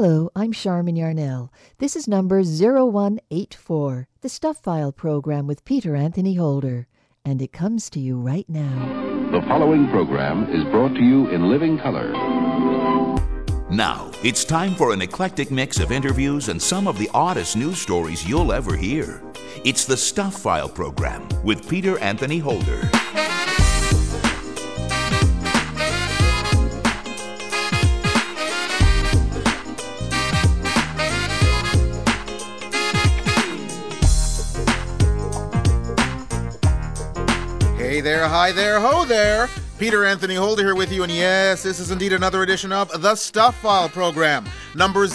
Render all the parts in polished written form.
Hello, I'm Charmin Yarnell. This is number 0184, the Stuff File program with Peter Anthony Holder. And it comes to you right now. The following program is brought to you in living color. Now, it's time for an eclectic mix of interviews and some of the oddest news stories you'll ever hear. It's the Stuff File program with Peter Anthony Holder. Hey there, hi there, ho there. Peter Anthony Holder here with you, and yes, this is indeed another edition of the Stuff File program, number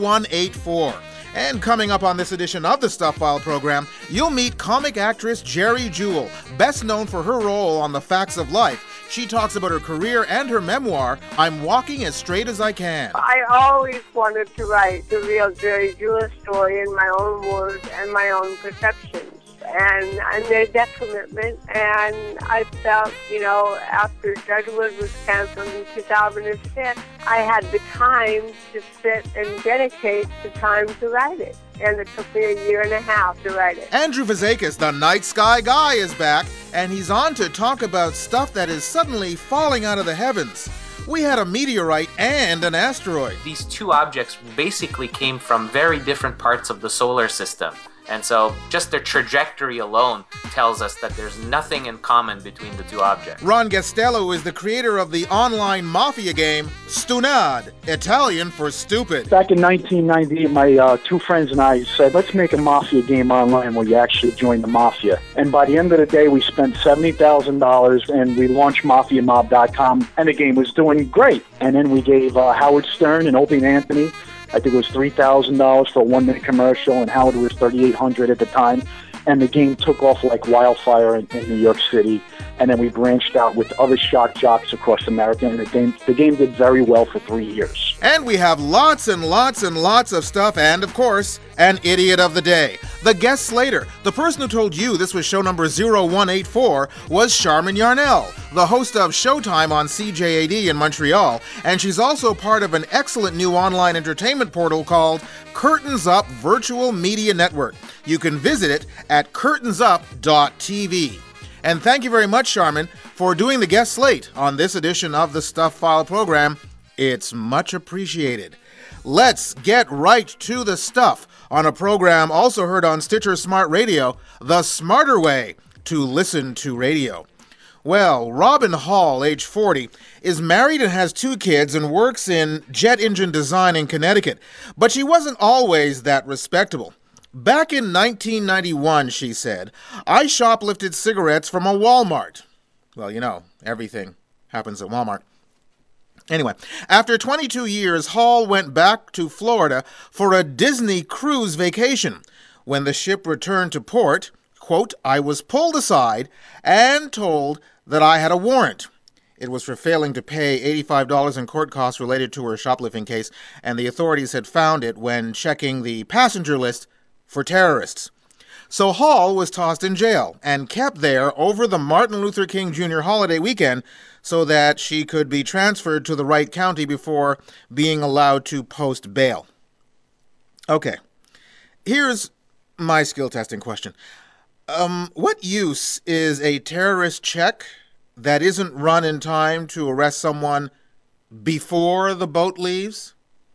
0184. And coming up on this edition of the Stuff File program, you'll meet comic actress Jerry Jewell, best known for her role on The Facts of Life. She talks about her career and her memoir, I'm Walking as Straight as I Can. I always wanted to write the real Jerry Jewell story in my own words and my own perceptions. And I made that commitment, and I felt, after Judgwood was canceled in 2006, I had the time to sit and dedicate the time to write it. And it took me a year and a half to write it. Andrew Vazakis, the Night Sky Guy, is back, and he's on to talk about stuff that is suddenly falling out of the heavens. We had a meteorite and an asteroid. These two objects basically came from very different parts of the solar system. And so just their trajectory alone tells us that there's nothing in common between the two objects. Ron Gastello is the creator of the online mafia game Stunad, Italian for stupid. Back in 1990, my two friends and I said, let's make a mafia game online where you actually join the mafia. And by the end of the day, we spent $70,000 and we launched MafiaMob.com, and the game was doing great. And then we gave Howard Stern and Opie and Anthony, I think it was $3,000 for a 1-minute commercial, and Howard was $3,800 at the time. And the game took off like wildfire in New York City. And then we branched out with other shock jocks across America, and the game did very well for 3 years. And we have lots and lots and lots of stuff, and of course, an idiot of the day. The guest Slater, the person who told you this was show number 0184, was Charmin Yarnell, the host of Showtime on CJAD in Montreal, and she's also part of an excellent new online entertainment portal called Curtains Up Virtual Media Network. You can visit it at curtainsup.tv. And thank you very much, Charmin, for doing the guest slate on this edition of the Stuff File program. It's much appreciated. Let's get right to the stuff on a program also heard on Stitcher Smart Radio, the smarter way to listen to radio. Well, Robin Hall, age 40, is married and has 2 kids and works in jet engine design in Connecticut. But she wasn't always that respectable. Back in 1991, she said, I shoplifted cigarettes from a Walmart. Well, everything happens at Walmart. Anyway, after 22 years, Hall went back to Florida for a Disney cruise vacation. When the ship returned to port, quote, I was pulled aside and told that I had a warrant. It was for failing to pay $85 in court costs related to her shoplifting case, and the authorities had found it when checking the passenger list for terrorists. So Hall was tossed in jail and kept there over the Martin Luther King Jr. holiday weekend so that she could be transferred to the right county before being allowed to post bail. Okay, here's my skill testing question. What use is a terrorist check that isn't run in time to arrest someone before the boat leaves?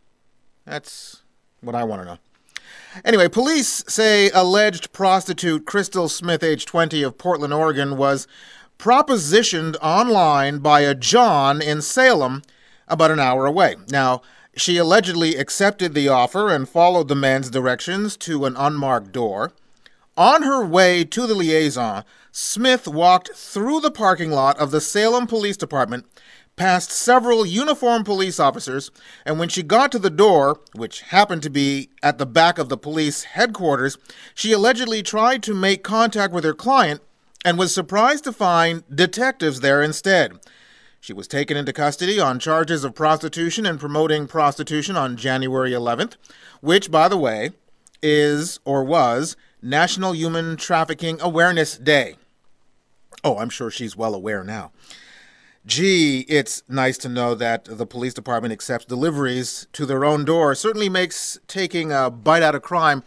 That's what I want to know. Anyway, police say alleged prostitute Crystal Smith, age 20, of Portland, Oregon, was propositioned online by a John in Salem about an hour away. Now, she allegedly accepted the offer and followed the man's directions to an unmarked door. On her way to the liaison, Smith walked through the parking lot of the Salem Police Department, past several uniformed police officers, and when she got to the door, which happened to be at the back of the police headquarters, she allegedly tried to make contact with her client and was surprised to find detectives there instead. She was taken into custody on charges of prostitution and promoting prostitution on January 11th, which, by the way, is or was National Human Trafficking Awareness Day. Oh, I'm sure she's well aware now. Gee, it's nice to know that the police department accepts deliveries to their own door. Certainly makes taking a bite out of crime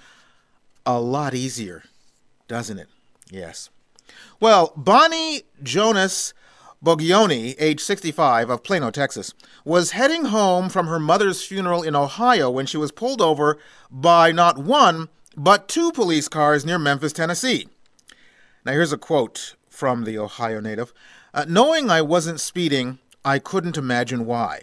a lot easier, doesn't it? Yes. Well, Bonnie Jonas Bogioni, age 65, of Plano, Texas, was heading home from her mother's funeral in Ohio when she was pulled over by not one, but two police cars near Memphis, Tennessee. Now here's a quote from the Ohio native. Knowing I wasn't speeding, I couldn't imagine why.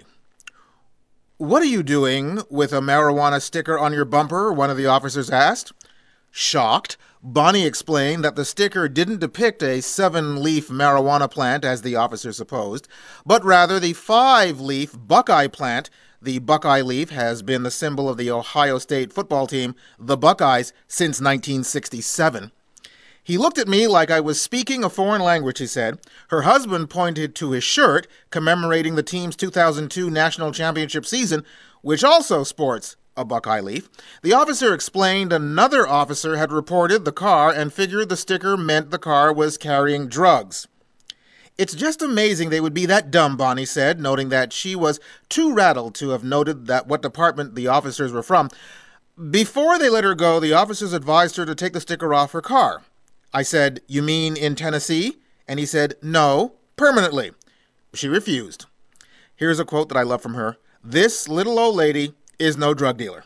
What are you doing with a marijuana sticker on your bumper? One of the officers asked. Shocked, Bonnie explained that the sticker didn't depict a 7-leaf marijuana plant, as the officer supposed, but rather the 5-leaf Buckeye plant. The Buckeye leaf has been the symbol of the Ohio State football team, the Buckeyes, since 1967. He looked at me like I was speaking a foreign language, he said. Her husband pointed to his shirt commemorating the team's 2002 national championship season, which also sports a Buckeye leaf. The officer explained another officer had reported the car and figured the sticker meant the car was carrying drugs. It's just amazing they would be that dumb, Bonnie said, noting that she was too rattled to have noted that what department the officers were from. Before they let her go, the officers advised her to take the sticker off her car. I said, "You mean in Tennessee?" And he said, "No, permanently." She refused. Here's a quote that I love from her. "This little old lady is no drug dealer."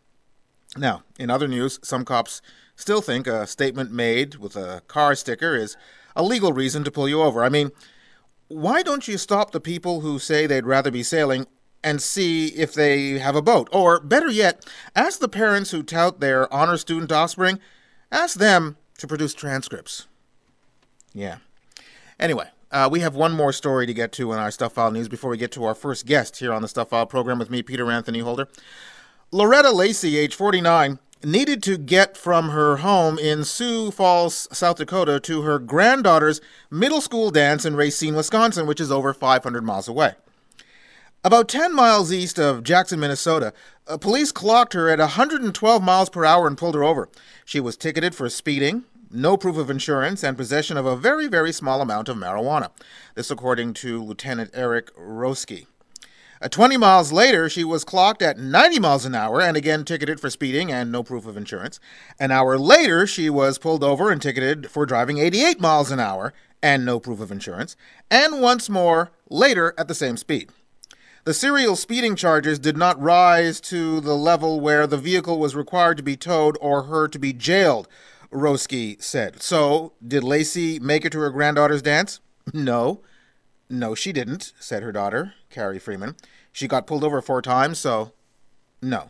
Now, in other news, some cops still think a statement made with a car sticker is a legal reason to pull you over. I mean, why don't you stop the people who say they'd rather be sailing and see if they have a boat? Or, better yet, ask the parents who tout their honor student offspring, ask them to produce transcripts. Yeah. Anyway, we have one more story to get to in our Stuff File News before we get to our first guest here on the Stuff File program with me, Peter Anthony Holder. Loretta Lacey, age 49, needed to get from her home in Sioux Falls, South Dakota, to her granddaughter's middle school dance in Racine, Wisconsin, which is over 500 miles away. About 10 miles east of Jackson, Minnesota, police clocked her at 112 miles per hour and pulled her over. She was ticketed for speeding, no proof of insurance, and possession of a very, very small amount of marijuana. This according to Lieutenant Eric Roski. 20 miles later, she was clocked at 90 miles an hour and again ticketed for speeding and no proof of insurance. An hour later, she was pulled over and ticketed for driving 88 miles an hour and no proof of insurance, and once more later at the same speed. The serial speeding charges did not rise to the level where the vehicle was required to be towed or her to be jailed, Roski said. So, did Lacey make it to her granddaughter's dance? No, she didn't, said her daughter, Carrie Freeman. She got pulled over 4 times, so no,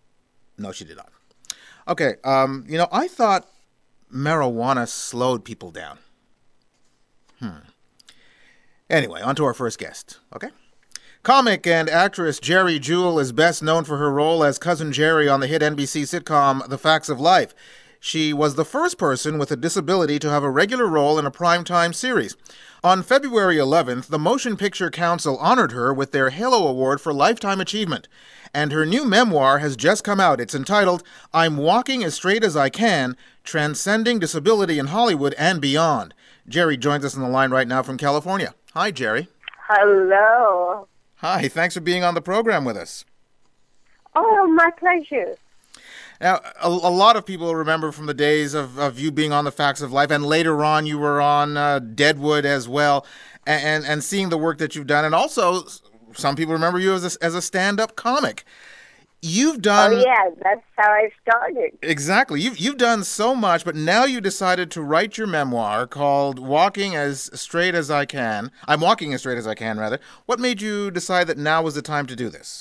she did not. Okay, I thought marijuana slowed people down. Anyway, on to our first guest, okay? Comic and actress Jerry Jewell is best known for her role as Cousin Jerry on the hit NBC sitcom The Facts of Life. She was the first person with a disability to have a regular role in a primetime series. On February 11th, the Motion Picture Council honored her with their Halo Award for Lifetime Achievement. And her new memoir has just come out. It's entitled, I'm Walking as Straight as I Can, Transcending Disability in Hollywood and Beyond. Jerry joins us on the line right now from California. Hi, Jerry. Hello. Hi, thanks for being on the program with us. Oh, my pleasure. Now, a lot of people remember from the days of you being on The Facts of Life, and later on you were on Deadwood as well, and seeing the work that you've done. And also, some people remember you as a stand-up comic. You've done... Oh, yeah, that's how I started. Exactly. You've done so much, but now you decided to write your memoir called Walking as Straight as I Can. I'm Walking as Straight as I Can, rather. What made you decide that now was the time to do this?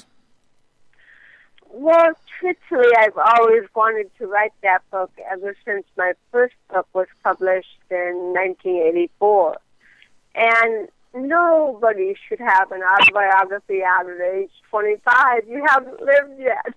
Well, truthfully, I've always wanted to write that book ever since my first book was published in 1984. And nobody should have an autobiography out at age 25. You haven't lived yet.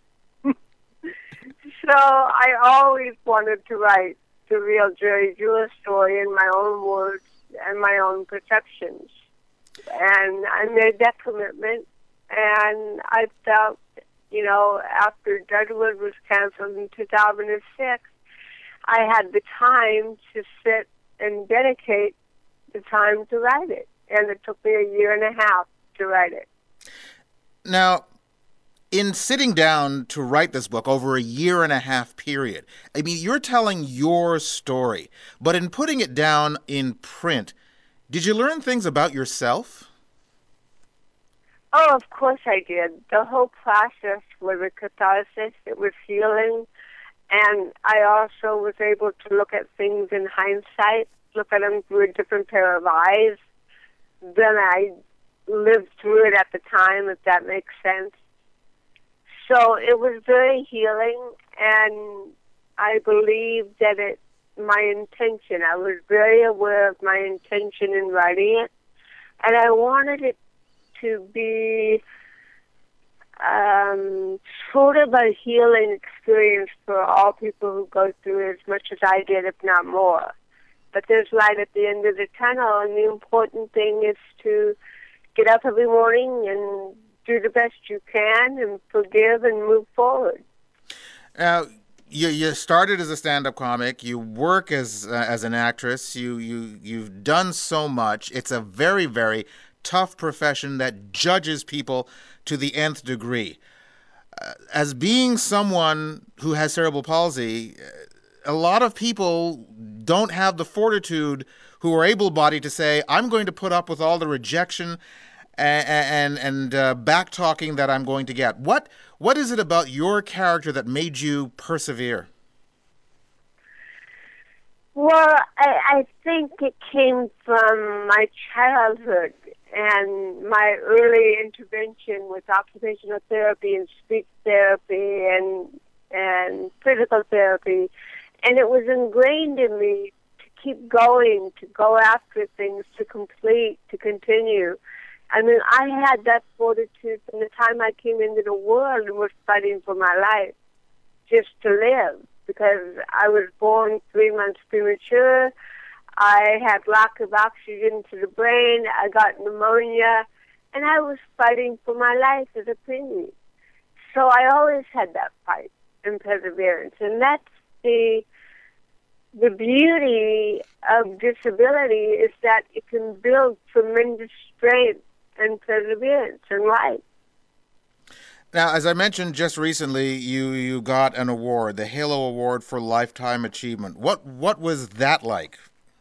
So I always wanted to write the real Jerry Jewell story in my own words and my own perceptions. And I made that commitment, and I felt, after Deadwood was canceled in 2006, I had the time to sit and dedicate the time to write it. and it took me a year and a half to write it. Now, in sitting down to write this book over a year and a half period, I mean, you're telling your story, but in putting it down in print, did you learn things about yourself? Oh, of course I did. The whole process was a catharsis. It was healing. And I also was able to look at things in hindsight, look at them through a different pair of eyes than I lived through it at the time, if that makes sense. So it was very healing, and I believe that my intention, I was very aware of my intention in writing it, and I wanted it to be sort of a healing experience for all people who go through it as much as I did, if not more. But there's light at the end of the tunnel, and the important thing is to get up every morning and do the best you can and forgive and move forward. You started as a stand-up comic. You work as an actress. You've done so much. It's a very, very tough profession that judges people to the nth degree. As being someone who has cerebral palsy, a lot of people don't have the fortitude who are able-bodied to say, I'm going to put up with all the rejection and back-talking that I'm going to get. What is it about your character that made you persevere? Well, I think it came from my childhood and my early intervention with occupational therapy and speech therapy and physical therapy. And it was ingrained in me to keep going, to go after things, to complete, to continue. I mean, I had that fortitude from the time I came into the world and was fighting for my life, just to live, because I was born 3 months premature. I had lack of oxygen to the brain. I got pneumonia, and I was fighting for my life as a preemie. So I always had that fight and perseverance, and that's the beauty of disability, is that it can build tremendous strength and perseverance in life. Now, as I mentioned just recently, you got an award, the Halo Award for Lifetime Achievement. What was that like?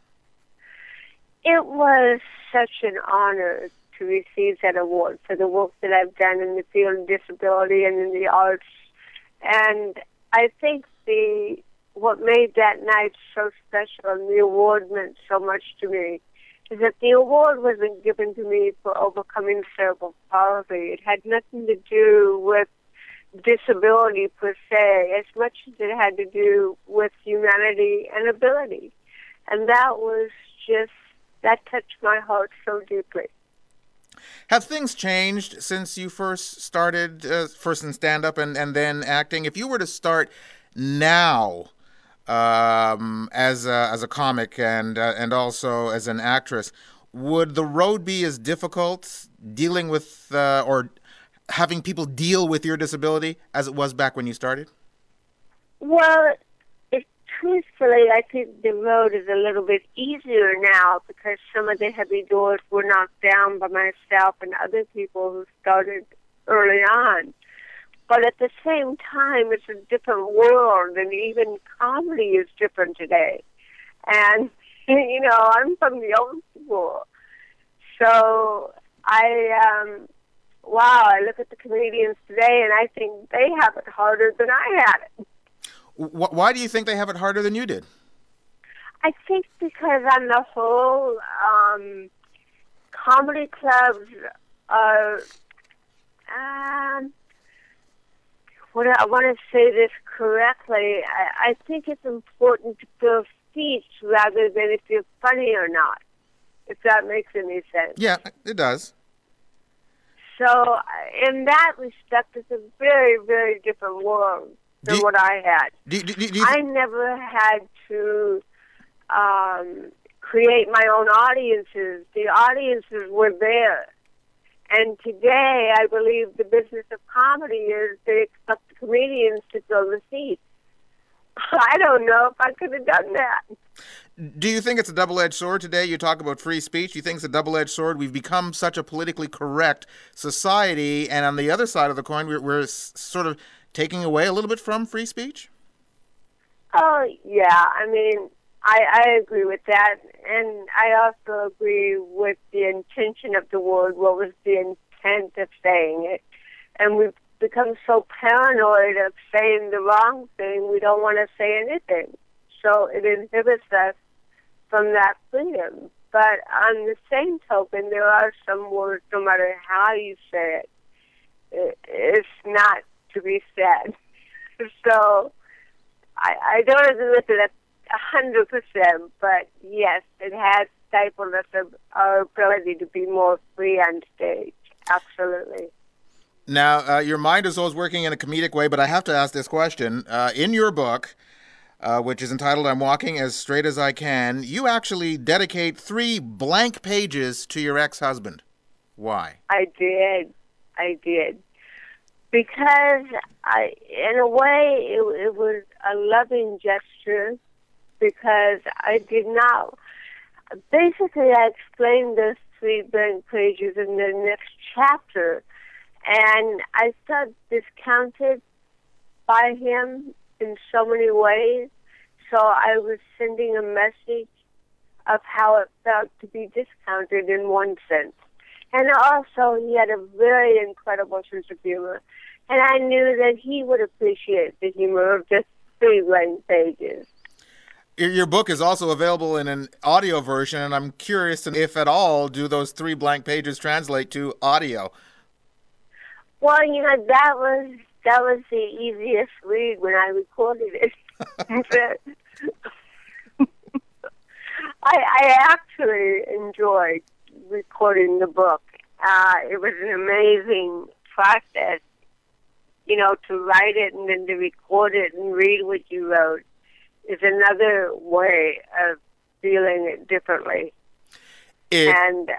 It was such an honor to receive that award for the work that I've done in the field of disability and in the arts. And I think what made that night so special and the award meant so much to me is that the award wasn't given to me for overcoming cerebral palsy. It had nothing to do with disability per se, as much as it had to do with humanity and ability. And that touched my heart so deeply. Have things changed since you first started, first in stand-up and then acting? If you were to start now as a comic and also as an actress, would the road be as difficult dealing with or having people deal with your disability as it was back when you started? Well, truthfully, I think the road is a little bit easier now because some of the heavy doors were knocked down by myself and other people who started early on. But at the same time, it's a different world, and even comedy is different today. And, I'm from the old school. So I look at the comedians today, and I think they have it harder than I had it. Why do you think they have it harder than you did? I think because on the whole, comedy clubs are... I want to say this correctly. I think it's important to fill seats rather than if you're funny or not, if that makes any sense. Yeah, it does. So in that respect, it's a very, very different world than what I had. I never had to create my own audiences. The audiences were there. And today, I believe the business of comedy is they expect the comedians to fill the seats. I don't know if I could have done that. Do you think it's a double-edged sword today? You talk about free speech. Do you think it's a double-edged sword? We've become such a politically correct society, and on the other side of the coin, we're sort of taking away a little bit from free speech? Oh, yeah. I mean, I agree with that. And I also agree with the intention of the word. What was the intent of saying it? And we've become so paranoid of saying the wrong thing, we don't want to say anything. So it inhibits us from that freedom. But on the same token, there are some words, no matter how you say it, it's not to be said. So I don't agree with it 100%, but yes, it has stifled us our ability to be more free on stage. Absolutely. Now, your mind is always working in a comedic way, but I have to ask this question. In your book, which is entitled I'm Walking as Straight as I Can, you actually dedicate 3 blank pages to your ex-husband. Why? I did. Because in a way, it was a loving gesture, because I did not... Basically, I explained those 3 blank pages in the next chapter, and I felt discounted by him in so many ways. So I was sending a message of how it felt to be discounted in one sense. And also, he had a very incredible sense of humor. And I knew that he would appreciate the humor of just 3 blank pages. Your book is also available in an audio version, and I'm curious if at all do those 3 blank pages translate to audio. Well, that was the easiest read when I recorded it. I actually enjoyed recording the book. It was an amazing process, to write it and then to record it and read what you wrote is another way of feeling it differently. It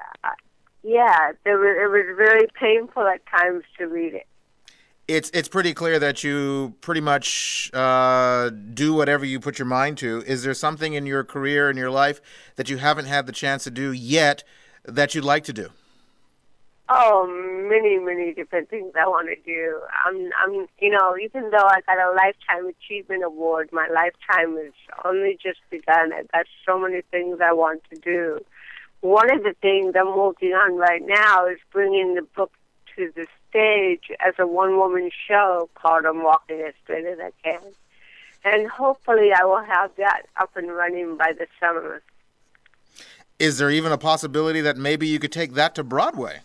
was very painful at times to read it. It's pretty clear that you pretty much do whatever you put your mind to. Is there something in your career, in your life, that you haven't had the chance to do yet that you'd like to do? Oh, many, many different things I want to do. I'm even though I got a Lifetime Achievement Award, my lifetime has only just begun. I've got so many things I want to do. One of the things I'm working on right now is bringing the book to the stage as a one-woman show called I'm Walking as Straight as I Can. And hopefully I will have that up and running by the summer. Is there even a possibility that maybe you could take that to Broadway?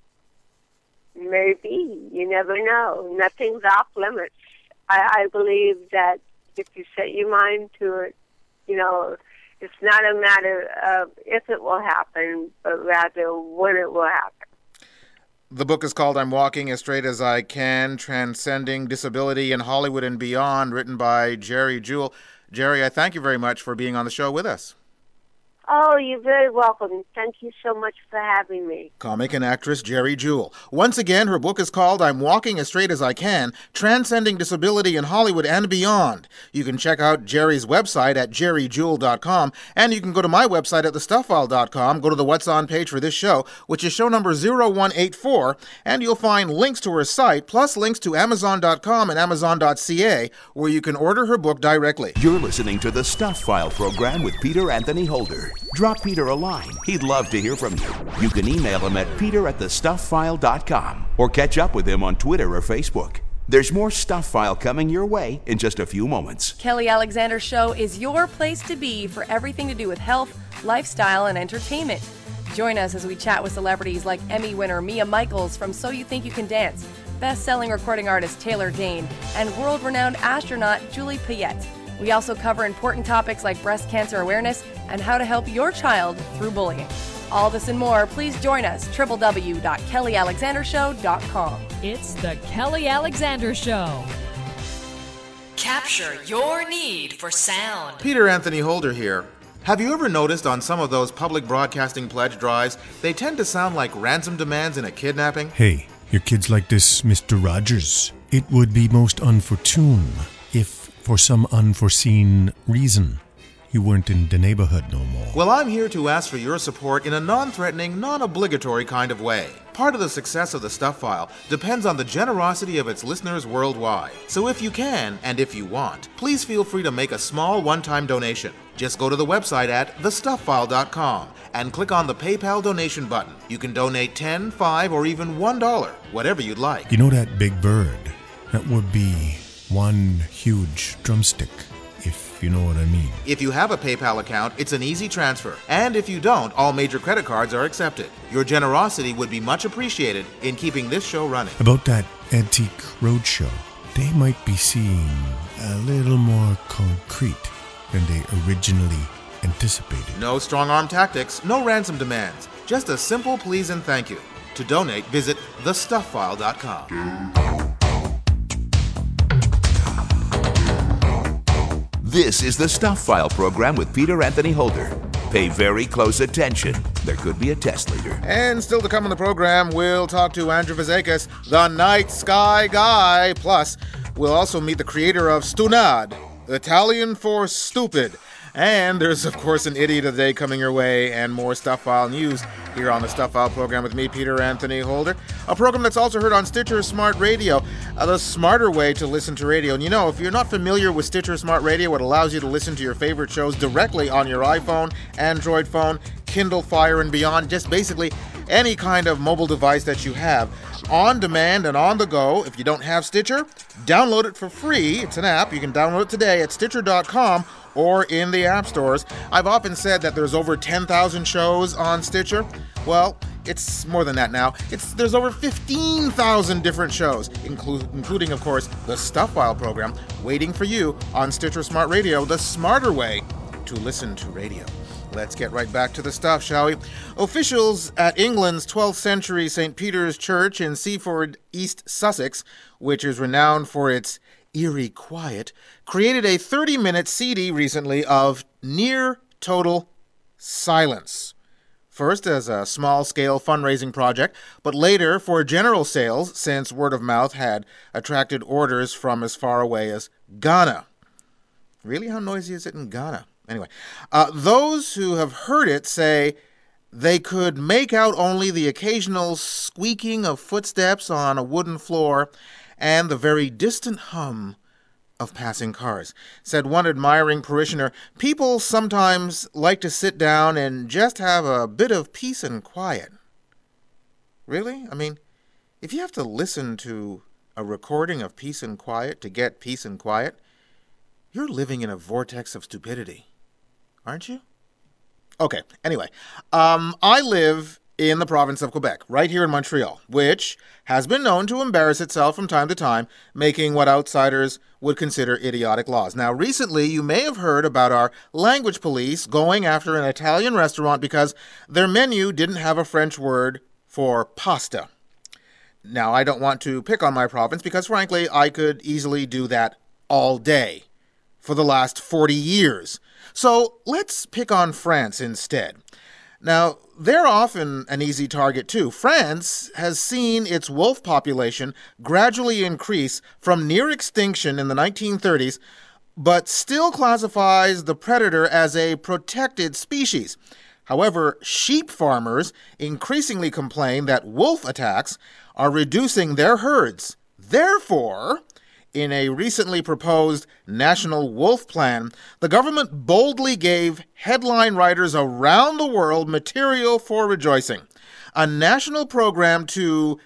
Maybe. You never know. Nothing's off limits. I believe that if you set your mind to it, it's not a matter of if it will happen, but rather when it will happen. The book is called I'm Walking as Straight as I Can, Transcending Disability in Hollywood and Beyond, written by Jerry Jewell. Jerry, I thank you very much for being on the show with us. Oh, you're very welcome. Thank you so much for having me. Comic and actress Jerry Jewell. Once again, her book is called I'm Walking as Straight as I Can, Transcending Disability in Hollywood and Beyond. You can check out Jerry's website at jerryjewell.com, and you can go to my website at thestuffile.com, go to the What's On page for this show, which is show number 0184, and you'll find links to her site, plus links to Amazon.com and Amazon.ca, where you can order her book directly. You're listening to the Stuff File program with Peter Anthony Holder. Drop Peter a line. He'd love to hear from you. You can email him at peter@thestuffile.com or catch up with him on Twitter or Facebook. There's more Stuff File coming your way in just a few moments. Kelly Alexander Show is your place to be for everything to do with health, lifestyle, and entertainment. Join us as we chat with celebrities like Emmy winner Mia Michaels from So You Think You Can Dance, best-selling recording artist Taylor Dane, and world-renowned astronaut Julie Payette. We also cover important topics like breast cancer awareness and how to help your child through bullying. All this and more, please join us, www.kellyalexandershow.com. It's the Kelly Alexander Show. Capture your need for sound. Peter Anthony Holder here. Have you ever noticed on some of those public broadcasting pledge drives, they tend to sound like ransom demands in a kidnapping? Hey, your kids like this, Mr. Rogers. It would be most unfortunate if, for some unforeseen reason, you weren't in the neighborhood no more. Well, I'm here to ask for your support in a non-threatening, non-obligatory kind of way. Part of the success of the Stuff File depends on the generosity of its listeners worldwide. So if you can, and if you want, please feel free to make a small one-time donation. Just go to the website at thestufffile.com and click on the PayPal donation button. You can donate $10, $5, or even $1, whatever you'd like. You know that big bird? That would be one huge drumstick, if you know what I mean. If you have a PayPal account, it's an easy transfer. And if you don't, all major credit cards are accepted. Your generosity would be much appreciated in keeping this show running. About that Antique Roadshow, they might be seeing a little more concrete than they originally anticipated. No strong-arm tactics, no ransom demands. Just a simple please and thank you. To donate, visit thestufffile.com. This is the Stuff File program with Peter Anthony Holder. Pay very close attention. There could be a test later. And still to come on the program, we'll talk to Andrew Vazekis, the Night Sky Guy. Plus, we'll also meet the creator of Stunad, Italian for stupid. And there's, of course, an Idiot of the Day coming your way and more Stuff File news here on the Stuff File program with me, Peter Anthony Holder. A program that's also heard on Stitcher Smart Radio, the smarter way to listen to radio. And you know, if you're not familiar with Stitcher Smart Radio, it allows you to listen to your favorite shows directly on your iPhone, Android phone, Kindle Fire, and beyond. Just basically any kind of mobile device that you have. On demand and on the go. If you don't have Stitcher, download it for free. It's an app. You can download it today at Stitcher.com or in the app stores. I've often said that there's over 10,000 shows on Stitcher. Well, it's more than that now. There's over 15,000 different shows, including, of course, the Stuff File program, waiting for you on Stitcher Smart Radio, the smarter way to listen to radio. Let's get right back to the stuff, shall we? Officials at England's 12th century St. Peter's Church in Seaford, East Sussex, which is renowned for its eerie quiet, created a 30-minute CD recently of near total silence. First as a small-scale fundraising project, but later for general sales, since word of mouth had attracted orders from as far away as Ghana. Really? How noisy is it in Ghana? Anyway, those who have heard it say they could make out only the occasional squeaking of footsteps on a wooden floor and the very distant hum of passing cars. Said one admiring parishioner, people sometimes like to sit down and just have a bit of peace and quiet. Really? I mean, if you have to listen to a recording of peace and quiet to get peace and quiet, you're living in a vortex of stupidity. Aren't you? Okay, anyway, I live in the province of Quebec, right here in Montreal, which has been known to embarrass itself from time to time, making what outsiders would consider idiotic laws. Now, recently, you may have heard about our language police going after an Italian restaurant because their menu didn't have a French word for pasta. Now, I don't want to pick on my province because, frankly, I could easily do that all day for the last 40 years. So let's pick on France instead. Now, they're often an easy target too. France has seen its wolf population gradually increase from near extinction in the 1930s, but still classifies the predator as a protected species. However, sheep farmers increasingly complain that wolf attacks are reducing their herds. Therefore, in a recently proposed national wolf plan, the government boldly gave headline writers around the world material for rejoicing. A national program to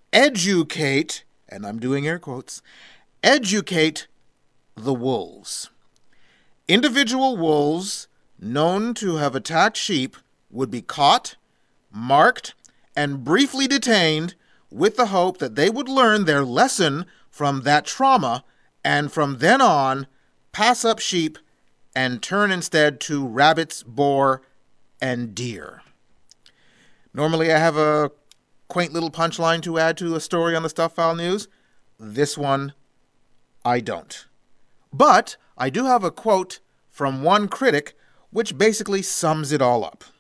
educate, and I'm doing air quotes, educate the wolves. Individual wolves known to have attacked sheep would be caught, marked, and briefly detained with the hope that they would learn their lesson from that trauma, and from then on, pass up sheep and turn instead to rabbits, boar, and deer. Normally I have a quaint little punchline to add to a story on the Stuff File News. This one, I don't. But I do have a quote from one critic which basically sums it all up.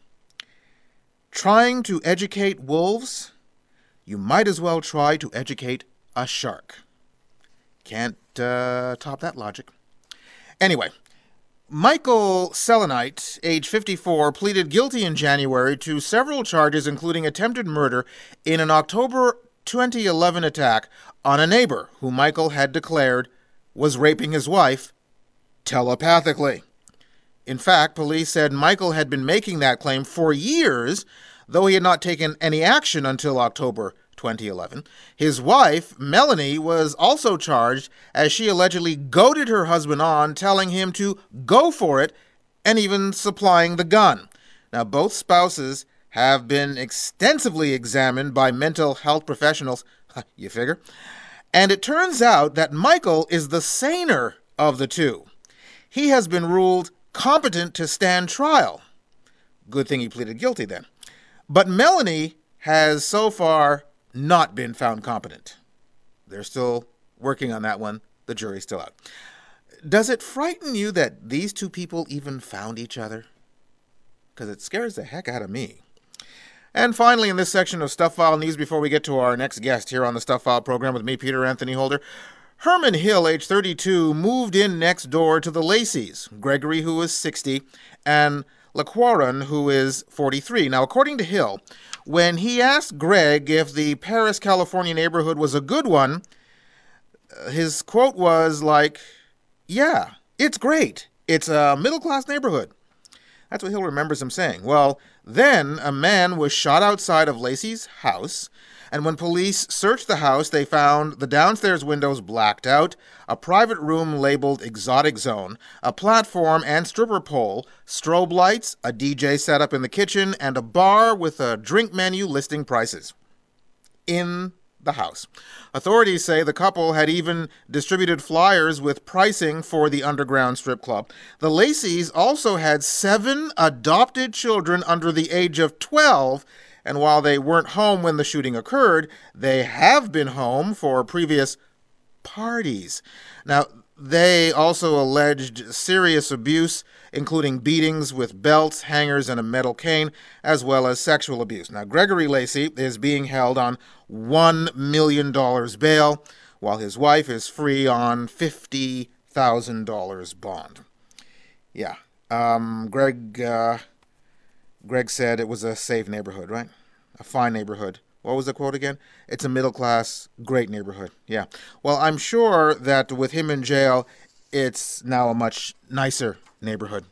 Trying to educate wolves? You might as well try to educate a shark. Can't top that logic. Anyway, Michael Selenite, age 54, pleaded guilty in January to several charges, including attempted murder in an October 2011 attack on a neighbor who Michael had declared was raping his wife telepathically. In fact, police said Michael had been making that claim for years, though he had not taken any action until October 2011. His wife, Melanie, was also charged as she allegedly goaded her husband on, telling him to go for it and even supplying the gun. Now, both spouses have been extensively examined by mental health professionals, you figure, and it turns out that Michael is the saner of the two. He has been ruled competent to stand trial. Good thing he pleaded guilty then. But Melanie has so far not been found competent. They're still working on that one. The jury's still out. Does it frighten you that these two people even found each other? Because it scares the heck out of me. And finally, in this section of Stuff File News, before we get to our next guest here on the Stuff File program with me, Peter Anthony Holder, Herman Hill, age 32, moved in next door to the Lacey's, Gregory, who is 60, and LaQuaron, who is 43. Now, according to Hill, when he asked Greg if the Paris, California neighborhood was a good one, his quote was like, "Yeah, it's great. It's a middle-class neighborhood." That's what Hill remembers him saying. Well, then a man was shot outside of Lacey's house, and when police searched the house, they found the downstairs windows blacked out, a private room labeled Exotic Zone, a platform and stripper pole, strobe lights, a DJ set up in the kitchen, and a bar with a drink menu listing prices in the house. Authorities say the couple had even distributed flyers with pricing for the underground strip club. The Lacey's also had 7 adopted children under the age of 12, and while they weren't home when the shooting occurred, they have been home for previous parties. Now, they also alleged serious abuse, including beatings with belts, hangers, and a metal cane, as well as sexual abuse. Now, Gregory Lacey is being held on $1 million bail, while his wife is free on $50,000 bond. Yeah. Greg said it was a safe neighborhood, right? A fine neighborhood. What was the quote again? It's a middle-class, great neighborhood. Yeah. Well, I'm sure that with him in jail, it's now a much nicer neighborhood.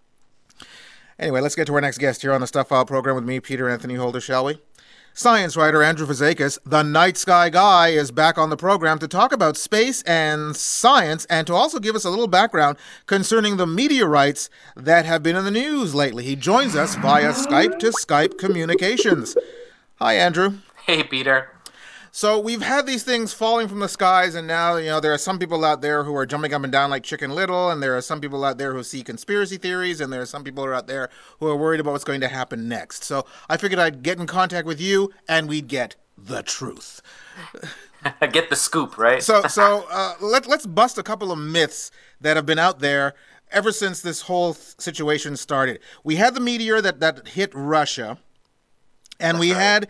Anyway, let's get to our next guest here on the Stuff File program with me, Peter Anthony Holder, shall we? Science writer Andrew Fazekas, the Night Sky Guy, is back on the program to talk about space and science and to also give us a little background concerning the meteorites that have been in the news lately. He joins us via Skype-to-Skype communications. Hi, Andrew. Hey, Peter. So we've had these things falling from the skies, and now, there are some people out there who are jumping up and down like Chicken Little, and there are some people out there who see conspiracy theories, and there are some people who are out there who are worried about what's going to happen next. So I figured I'd get in contact with you, and we'd get the truth. Get the scoop, right? So let's bust a couple of myths that have been out there ever since this whole situation started. We had the meteor that hit Russia. And we were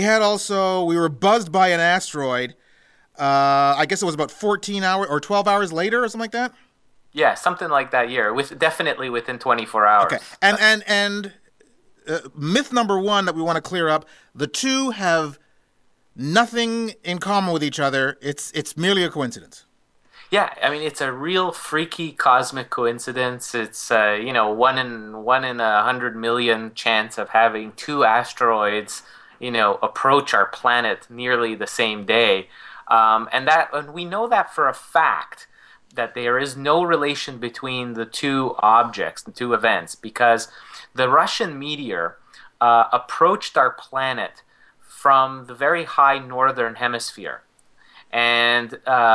buzzed by an asteroid. I guess it was about 14 hours or 12 hours later or something like that. Yeah, something like that. Definitely within 24 hours. Okay. And myth number one that we want to clear up: the two have nothing in common with each other. It's merely a coincidence. Yeah, I mean, it's a real freaky cosmic coincidence. It's, one in 100 million chance of having 2 asteroids, approach our planet nearly the same day. And we know that for a fact, that there is no relation between the two objects, the two events, because the Russian meteor approached our planet from the very high northern hemisphere. And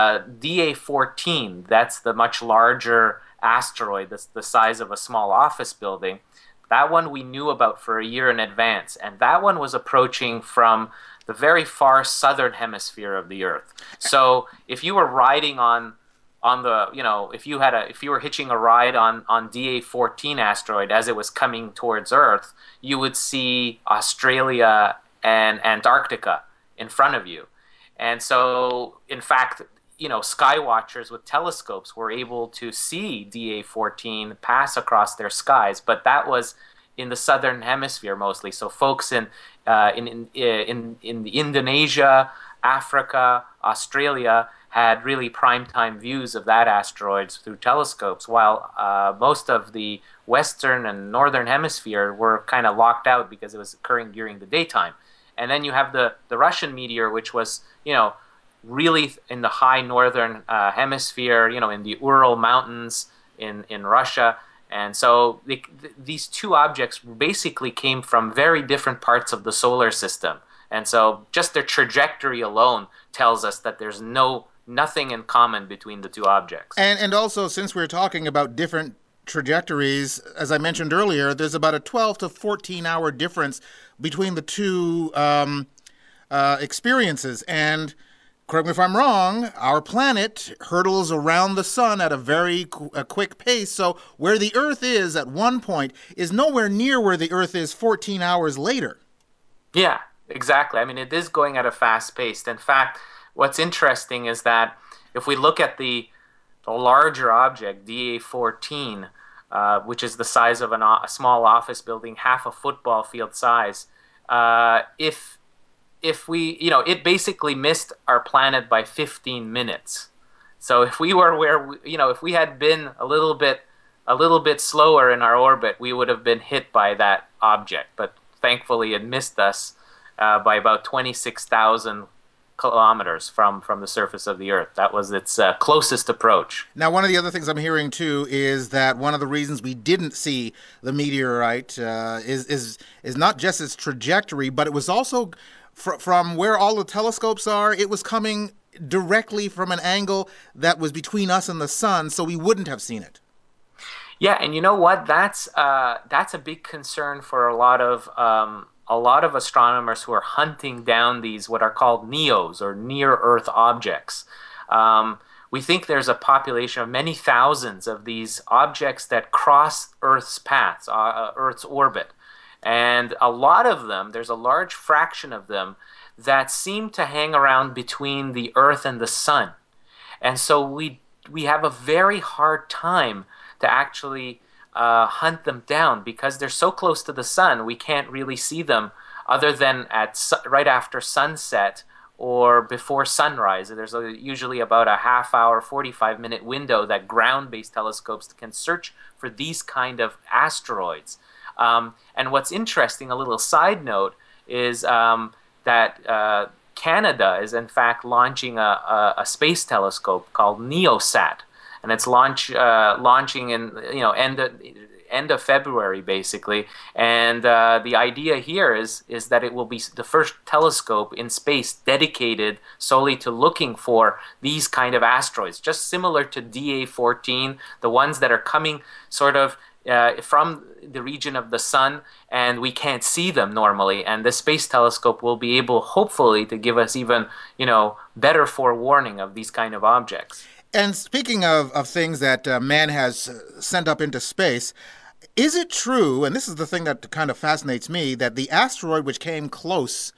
DA-14, that's the much larger asteroid that's the size of a small office building, that one we knew about for a year in advance. And that one was approaching from the very far southern hemisphere of the Earth. So if you were riding on the, if you were hitching a ride on DA-14 asteroid as it was coming towards Earth, you would see Australia and Antarctica in front of you. And so, in fact, sky watchers with telescopes were able to see DA-14 pass across their skies, but that was in the southern hemisphere mostly. So folks in Indonesia, Africa, Australia had really prime-time views of that asteroid through telescopes, while most of the western and northern hemisphere were kind of locked out because it was occurring during the daytime. And then you have the Russian meteor, which was, really in the high northern hemisphere, in the Ural Mountains in Russia. And so these two objects basically came from very different parts of the solar system. And so just their trajectory alone tells us that there's nothing in common between the two objects. And also, since we're talking about different trajectories, as I mentioned earlier, there's about a 12 to 14-hour difference between the two experiences. And correct me if I'm wrong, our planet hurtles around the sun at a very quick pace. So where the Earth is at one point is nowhere near where the Earth is 14 hours later. Yeah, exactly. I mean, it is going at a fast pace. In fact, what's interesting is that if we look at the larger object, DA-14, which is the size of a small office building, half a football field size, if we, it basically missed our planet by 15 minutes. So if we were if we had been a little bit slower in our orbit, we would have been hit by that object. But thankfully, it missed us by about 26,000 kilometers from the surface of the Earth. That was its closest approach. Now, one of the other things I'm hearing, too, is that one of the reasons we didn't see the meteorite is not just its trajectory, but it was also from where all the telescopes are, it was coming directly from an angle that was between us and the sun, so we wouldn't have seen it. Yeah, and you know what? That's a big concern for a lot of astronomers who are hunting down these what are called NEOs, or near-Earth objects. We think there's a population of many thousands of these objects that cross Earth's paths, Earth's orbit. And a lot of them, there's a large fraction of them, that seem to hang around between the Earth and the sun. And so we have a very hard time to actually hunt them down because they're so close to the sun, we can't really see them other than right after sunset or before sunrise. There's usually about a half-hour, 45-minute window that ground-based telescopes can search for these kind of asteroids. And what's interesting, a little side note, is that Canada is in fact launching a space telescope called NEOSat, and it's launching in end of February basically. And the idea here is that it will be the first telescope in space dedicated solely to looking for these kind of asteroids, just similar to DA-14, the ones that are coming sort of from the region of the sun, and we can't see them normally. And the space telescope will be able, hopefully, to give us even, better forewarning of these kind of objects. And speaking of things that man has sent up into space, is it true, and this is the thing that kind of fascinates me, that the asteroid which came close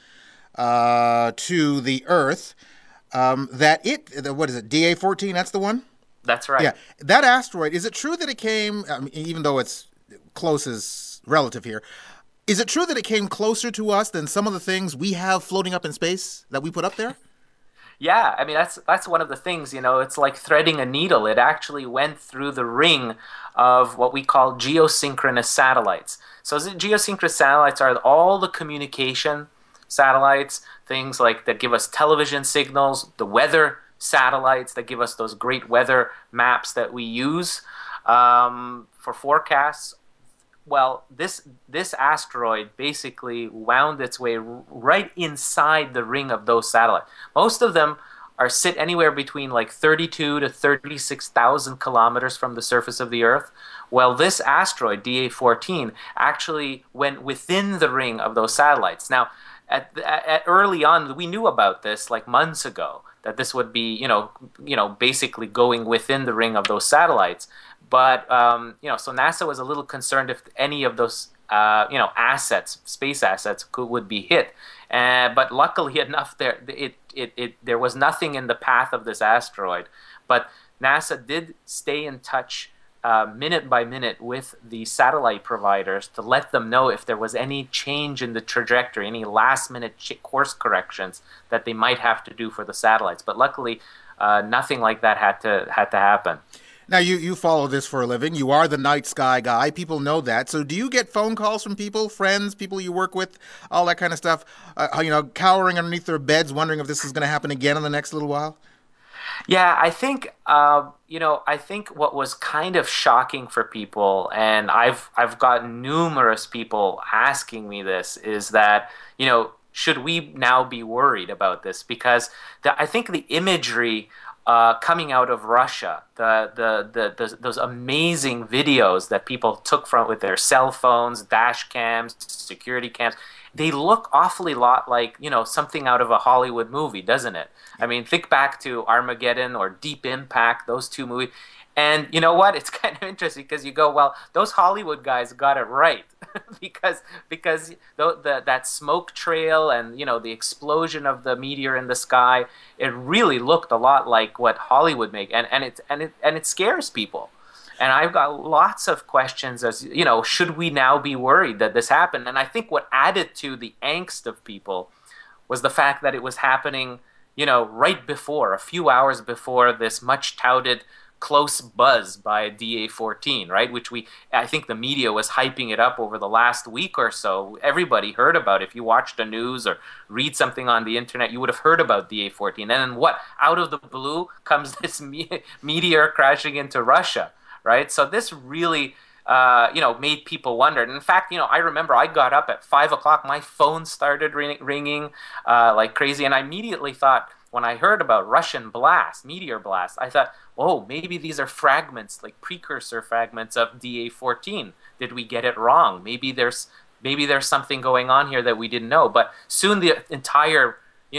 to the Earth, what is it, DA-14, that's the one? That's right. Yeah, that asteroid, is it true that it came, even though it's close is relative here, is it true that it came closer to us than some of the things we have floating up in space that we put up there? Yeah, I mean, that's one of the things, it's like threading a needle. It actually went through the ring of what we call geosynchronous satellites. So geosynchronous satellites are all the communication satellites, things like that give us television signals, the weather satellites that give us those great weather maps that we use for forecasts. Well, this asteroid basically wound its way right inside the ring of those satellites. Most of them sit anywhere between like 32 to 36,000 kilometers from the surface of the Earth. Well, this asteroid, DA-14, actually went within the ring of those satellites. Now, at early on, we knew about this like months ago, that this would be, basically going within the ring of those satellites. But, so NASA was a little concerned if any of those, assets, space assets, would be hit. But luckily enough, it there was nothing in the path of this asteroid. But NASA did stay in touch minute by minute with the satellite providers to let them know if there was any change in the trajectory, any last-minute course corrections that they might have to do for the satellites. But luckily, nothing like that had to happen. Now, you follow this for a living. You are the night sky guy. People know that. So do you get phone calls from people, friends, people you work with, all that kind of stuff, cowering underneath their beds, wondering if this is going to happen again in the next little while? Yeah, I think I think what was kind of shocking for people, and I've gotten numerous people asking me this, is that should we now be worried about this? Because I think the imagery coming out of Russia, those amazing videos that people took from with their cell phones, dash cams, security cams, they look awfully lot like, something out of a Hollywood movie, doesn't it? I mean, think back to Armageddon or Deep Impact, those two movies. And you know what? It's kind of interesting because you go, well, those Hollywood guys got it right because that smoke trail and the explosion of the meteor in the sky, it really looked a lot like what Hollywood make, and it scares people. And I've got lots of questions as should we now be worried that this happened? And I think what added to the angst of people was the fact that it was happening, right before, a few hours before this much touted close buzz by DA-14, right? Which I think the media was hyping it up over the last week or so. Everybody heard about it. If you watched the news or read something on the internet, you would have heard about DA-14. And then what? Out of the blue comes this meteor crashing into Russia, right? So this really, made people wonder. And in fact, I remember I got up at 5 o'clock. My phone started ringing like crazy. And I immediately thought, when I heard about Russian meteor blast, I thought, oh, maybe these are fragments, like precursor fragments of DA-14. Did we get it wrong? Maybe there's something going on here that we didn't know. But soon the entire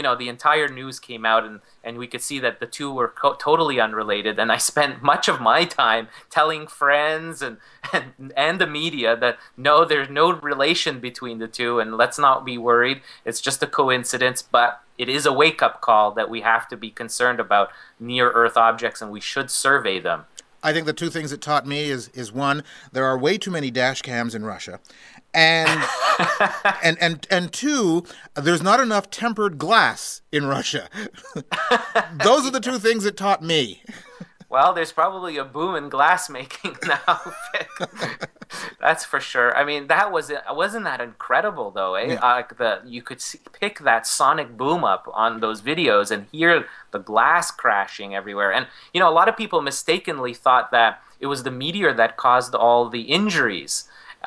news came out, and we could see that the two were totally unrelated. And I spent much of my time telling friends and the media that no, there's no relation between the two, and let's not be worried. It's just a coincidence, but it is a wake-up call that we have to be concerned about near-Earth objects, and we should survey them. I think the two things it taught me is one, there are way too many dash cams in Russia, and and two, there's not enough tempered glass in Russia. Those are the two things it taught me. Well, there's probably a boom in glass making now. That's for sure. I mean, wasn't that incredible though? Eh? Yeah. You could pick that sonic boom up on those videos and hear the glass crashing everywhere. And a lot of people mistakenly thought that it was the meteor that caused all the injuries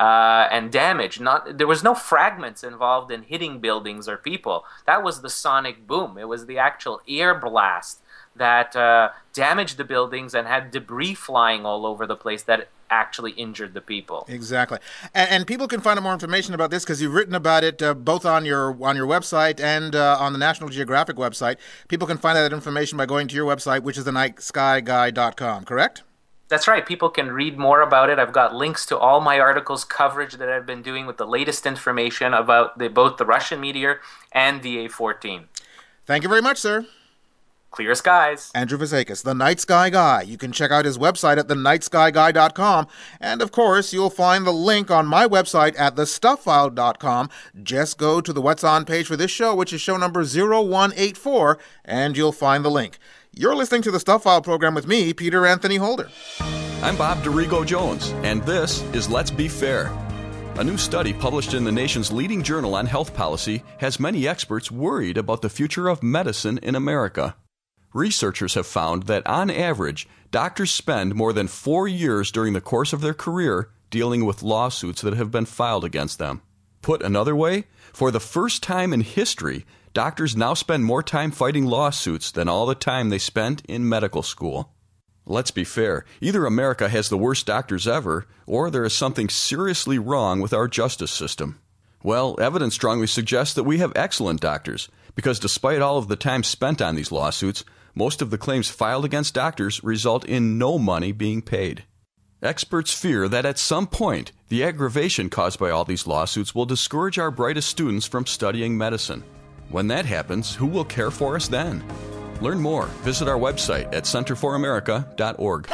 and damage. There was no fragments involved in hitting buildings or people. That was the sonic boom. It was the actual air blast that damaged the buildings and had debris flying all over the place that actually injured the people. Exactly. And people can find out more information about this because you've written about it both on your website and on the National Geographic website. People can find out that information by going to your website, which is thenightskyguy.com, correct? That's right. People can read more about it. I've got links to all my articles, coverage that I've been doing with the latest information about both the Russian meteor and DA-14. Thank you very much, sir. Clear skies. Andrew Vasakis, the Night Sky Guy. You can check out his website at thenightskyguy.com. And, of course, you'll find the link on my website at thestufffile.com. Just go to the What's On page for this show, which is show number 0184, and you'll find the link. You're listening to the Stuff File program with me, Peter Anthony Holder. I'm Bob DiRigo Jones, and this is Let's Be Fair. A new study published in the nation's leading journal on health policy has many experts worried about the future of medicine in America. Researchers have found that, on average, doctors spend more than 4 years during the course of their career dealing with lawsuits that have been filed against them. Put another way, for the first time in history, doctors now spend more time fighting lawsuits than all the time they spent in medical school. Let's be fair, either America has the worst doctors ever, or there is something seriously wrong with our justice system. Well, evidence strongly suggests that we have excellent doctors, because despite all of the time spent on these lawsuits, most of the claims filed against doctors result in no money being paid. Experts fear that at some point, the aggravation caused by all these lawsuits will discourage our brightest students from studying medicine. When that happens, who will care for us then? Learn more. Visit our website at centerforamerica.org.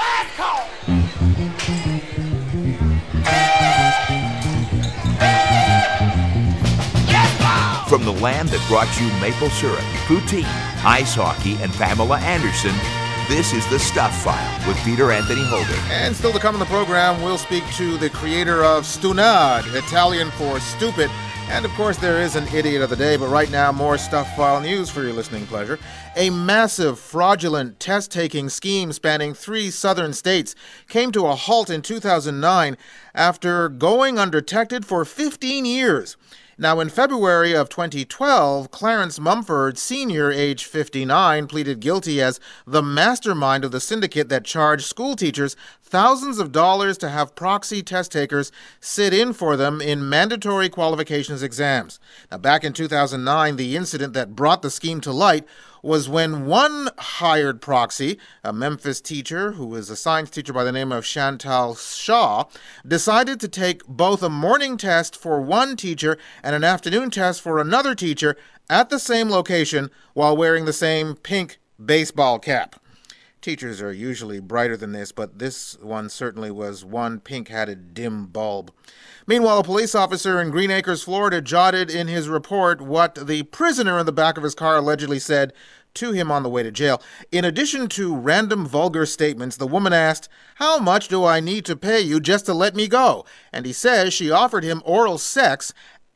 From the land that brought you maple syrup, poutine, ice hockey, and Pamela Anderson, this is The Stuff File with Peter Anthony Holder. And still to come in the program, we'll speak to the creator of Stunad, Italian for stupid. And, of course, there is an idiot of the day, but right now, more Stuff File news for your listening pleasure. A massive, fraudulent test-taking scheme spanning 3 southern states came to a halt in 2009 after going undetected for 15 years. Now, in February of 2012, Clarence Mumford, Sr., age 59, pleaded guilty as the mastermind of the syndicate that charged school teachers thousands of dollars to have proxy test takers sit in for them in mandatory qualifications exams. Now, back in 2009, the incident that brought the scheme to light was when one hired proxy, a Memphis teacher who was a science teacher by the name of Chantal Shaw, decided to take both a morning test for one teacher and an afternoon test for another teacher at the same location while wearing the same pink baseball cap. Teachers are usually brighter than this, but this one certainly was one pink-hatted dim bulb. Meanwhile, a police officer in Green Acres, Florida, jotted in his report what the prisoner in the back of his car allegedly said to him on the way to jail. In addition to random vulgar statements, the woman asked, "How much do I need to pay you just to let me go?" And he says she offered him oral sex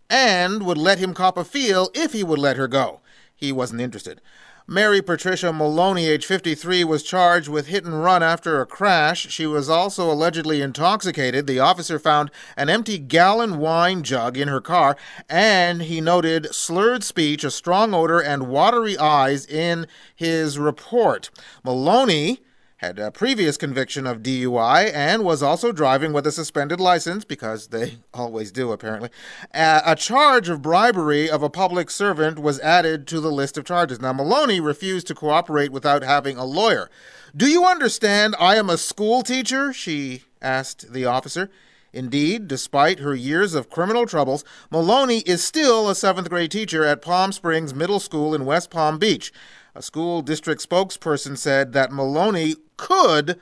and would let him cop a feel if he would let her go. He wasn't interested. Mary Patricia Maloney, age 53, was charged with hit and run after a crash. She was also allegedly intoxicated. The officer found an empty gallon wine jug in her car, and he noted slurred speech, a strong odor, and watery eyes in his report. Maloney had a previous conviction of DUI and was also driving with a suspended license, because they always do, apparently. A charge of bribery of a public servant was added to the list of charges. Now, Maloney refused to cooperate without having a lawyer. "Do you understand I am a school teacher?" she asked the officer. Indeed, despite her years of criminal troubles, Maloney is still a 7th grade teacher at Palm Springs Middle School in West Palm Beach. A school district spokesperson said that Maloney could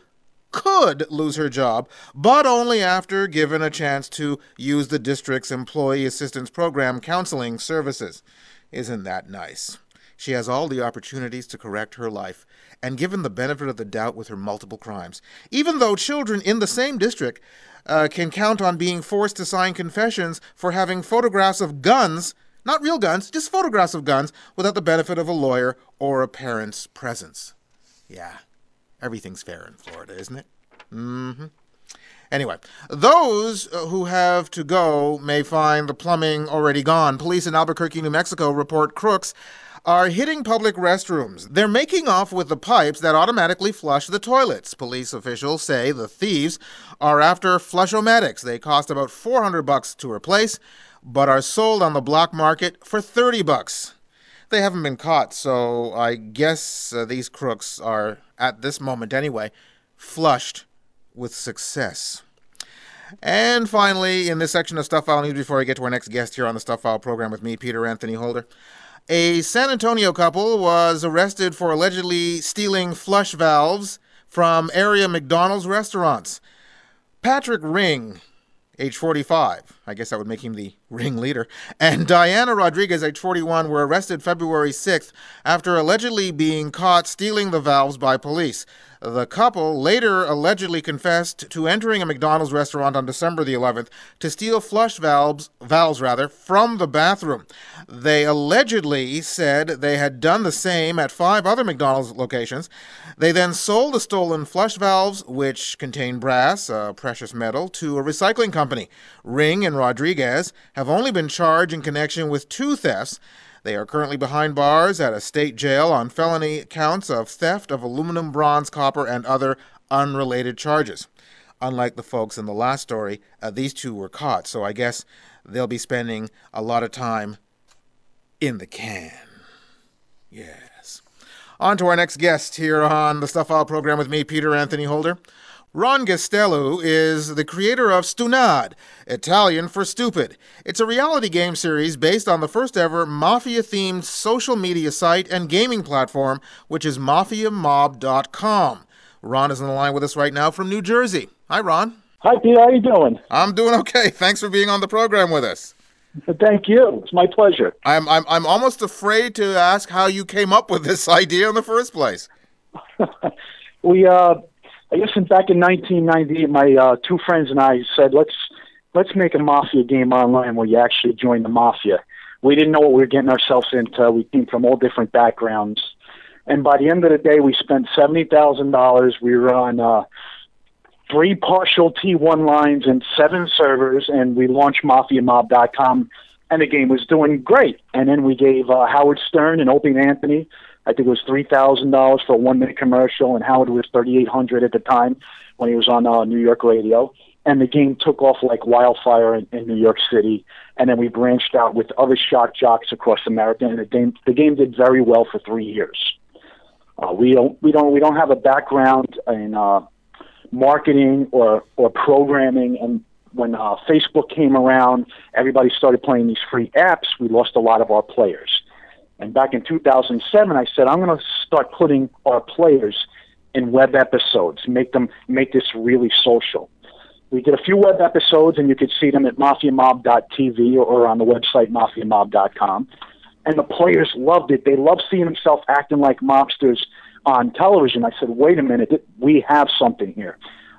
lose her job, but only after given a chance to use the district's Employee Assistance Program counseling services. Isn't that nice? She has all the opportunities to correct her life, and given the benefit of the doubt with her multiple crimes. Even though children in the same district can count on being forced to sign confessions for having photographs of guns, not real guns, just photographs of guns, without the benefit of a lawyer or a parent's presence. Yeah, everything's fair in Florida, isn't it? Anyway, those who have to go may find the plumbing already gone. Police in Albuquerque, New Mexico report crooks are hitting public restrooms. They're making off with the pipes that automatically flush the toilets. Police officials say the thieves are after flush-o-matics. They cost about $400 to replace, but are sold on the black market for $30. They haven't been caught, so I guess these crooks are, at this moment anyway, flushed with success. And finally, in this section of Stuff File News, before I get to our next guest here on the Stuff File program with me, Peter Anthony Holder, a San Antonio couple was arrested for allegedly stealing flush valves from area McDonald's restaurants. Patrick Ring, age 45, I guess that would make him the ringleader, and Diana Rodriguez, age 41, were arrested February 6th after allegedly being caught stealing the valves by police. The couple later allegedly confessed to entering a McDonald's restaurant on December the 11th to steal flush valves from the bathroom. They allegedly said they had done the same at 5 other McDonald's locations. They then sold the stolen flush valves, which contain brass, a precious metal, to a recycling company. Ring and Rodriguez have only been charged in connection with 2 thefts. They are currently behind bars at a state jail on felony counts of theft of aluminum, bronze, copper, and other unrelated charges. Unlike the folks in the last story, these 2 were caught, so I guess they'll be spending a lot of time in the can. Yes. On to our next guest here on the Stuff File program with me, Peter Anthony Holder. Ron Guastello is the creator of Stunad, Italian for stupid. It's a reality game series based on the first ever mafia-themed social media site and gaming platform, which is MafiaMob.com. Ron is on the line with us right now from New Jersey. Hi, Ron. Hi, Pete. How you doing? I'm doing okay. Thanks for being on the program with us. Thank you. It's my pleasure. I'm almost afraid to ask how you came up with this idea in the first place. I guess back in 1990, my two friends and I said, let's make a mafia game online where you actually join the mafia. We didn't know what we were getting ourselves into. We came from all different backgrounds. And by the end of the day, we spent $70,000. We were on 3 partial T1 lines and 7 servers, and we launched MafiaMob.com, and the game was doing great. And then we gave Howard Stern and Opie and Anthony, I think it was $3,000 for a 1-minute commercial, and Howard was $3,800 at the time when he was on New York radio. And the game took off like wildfire in New York City. And then we branched out with other shock jocks across America, and the game did very well for 3 years. We don't have a background in marketing or programming, and when Facebook came around, everybody started playing these free apps. We lost a lot of our players. And back in 2007, I said, I'm going to start putting our players in web episodes, make this really social. We did a few web episodes, and you could see them at MafiaMob.tv or on the website MafiaMob.com. And the players loved it. They loved seeing themselves acting like mobsters on television. I said, wait a minute, we have something here.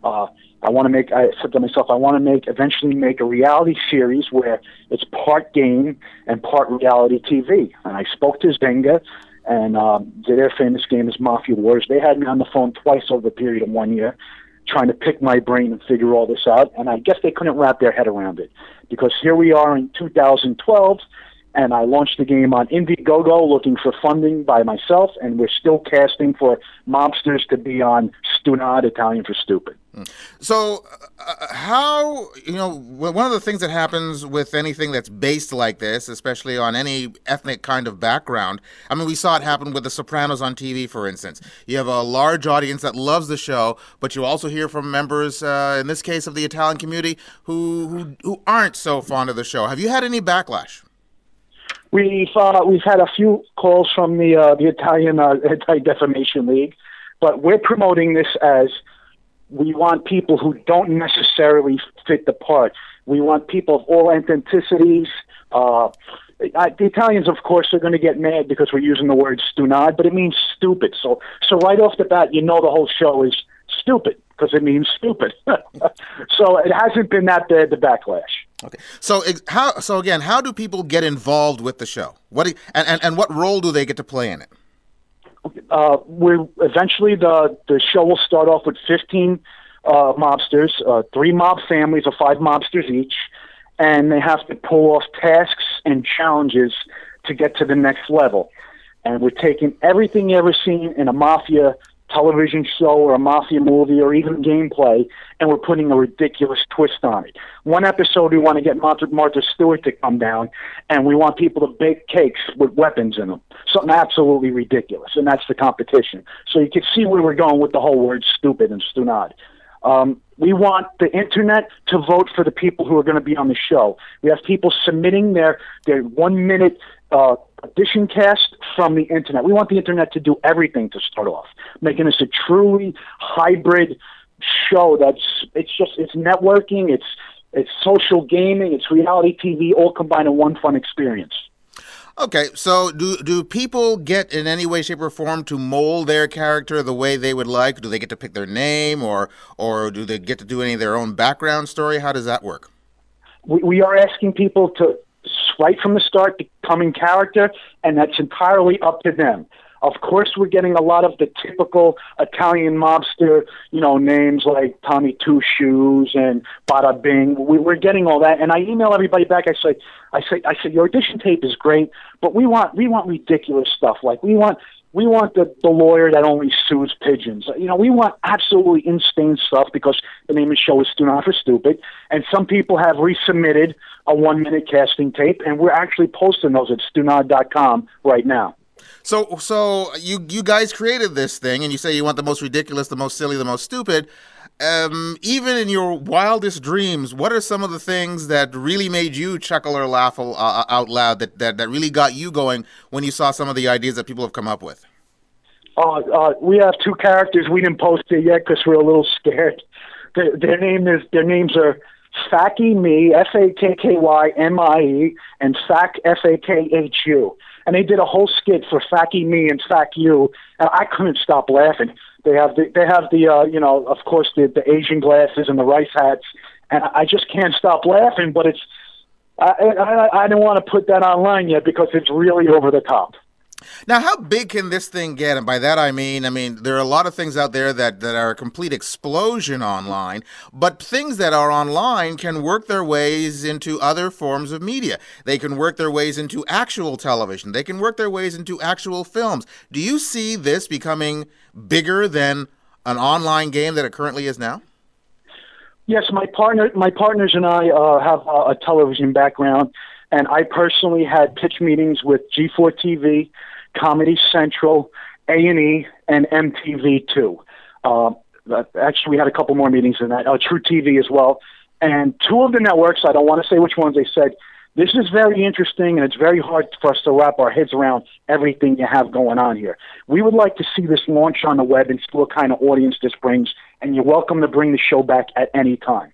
I said to myself, I want to eventually make a reality series where it's part game and part reality TV. And I spoke to Zynga, and their famous game is Mafia Wars. They had me on the phone twice over the period of 1 year, trying to pick my brain and figure all this out. And I guess they couldn't wrap their head around it, because here we are in 2012, and I launched the game on Indiegogo looking for funding by myself, and we're still casting for mobsters to be on Stunad, Italian for stupid. So how, one of the things that happens with anything that's based like this, especially on any ethnic kind of background, I mean, we saw it happen with The Sopranos on TV, for instance. You have a large audience that loves the show, but you also hear from members, in this case of the Italian community, who aren't so fond of the show. Have you had any backlash? We've had a few calls from the Italian Anti-Defamation League, but we're promoting this as we want people who don't necessarily fit the part. We want people of all ethnicities. The Italians, of course, are going to get mad because we're using the word stunad, but it means stupid. So right off the bat, the whole show is stupid because it means stupid. So it hasn't been that bad, the backlash. Okay. So again, how do people get involved with the show? And what role do they get to play in it? We're eventually the show will start off with 15 mobsters, 3 mob families of 5 mobsters each, and they have to pull off tasks and challenges to get to the next level. And we're taking everything you ever seen in a mafia television show or a mafia movie or even gameplay, and we're putting a ridiculous twist on it. One episode, we want to get Martha Stewart to come down, and we want people to bake cakes with weapons in them. Something absolutely ridiculous, and that's the competition. So you can see where we're going with the whole word stupid and stunad. We want the internet to vote for the people who are going to be on the show. We have people submitting their 1-minute audition cast from the internet. We want the internet to do everything to start off, making this a truly hybrid show. It's networking, it's social gaming, it's reality TV, all combined in one fun experience. Okay, so do people get in any way, shape, or form to mold their character the way they would like? Do they get to pick their name, or do they get to do any of their own background story? How does that work? We are asking people to, right from the start, become in character, and that's entirely up to them. Of course, we're getting a lot of the typical Italian mobster, names like Tommy Two Shoes and Bada Bing. We're getting all that, and I email everybody back. I say, your audition tape is great, but we want ridiculous stuff. Like we want the lawyer that only sues pigeons. We want absolutely insane stuff because the name of the show is Stunad for Stupid, and some people have resubmitted a 1-minute casting tape, and we're actually posting those at Stunad.com right now. So you guys created this thing, and you say you want the most ridiculous, the most silly, the most stupid. Even in your wildest dreams, what are some of the things that really made you chuckle or laugh out loud, that really got you going when you saw some of the ideas that people have come up with? We have two characters. We didn't post it yet because we're a little scared. Their names are Facky Me, Fakkymie, and Fack, Fakhu. And they did a whole skit for Facky Me and Fack You, and I couldn't stop laughing. They have the of course the Asian glasses and the rice hats, and I just can't stop laughing. But it's I don't want to put that online yet because it's really over the top. Now, how big can this thing get? And by that I mean, there are a lot of things out there that are a complete explosion online, but things that are online can work their ways into other forms of media. They can work their ways into actual television. They can work their ways into actual films. Do you see this becoming bigger than an online game that it currently is now? Yes, my partners and I have a television background, and I personally had pitch meetings with G4 TV, Comedy Central, A&E, and MTV2. Actually, we had a couple more meetings than that. True TV as well. And two of the networks, I don't want to say which ones, they said, this is very interesting, and it's very hard for us to wrap our heads around everything you have going on here. We would like to see this launch on the web and see what kind of audience this brings, and you're welcome to bring the show back at any time.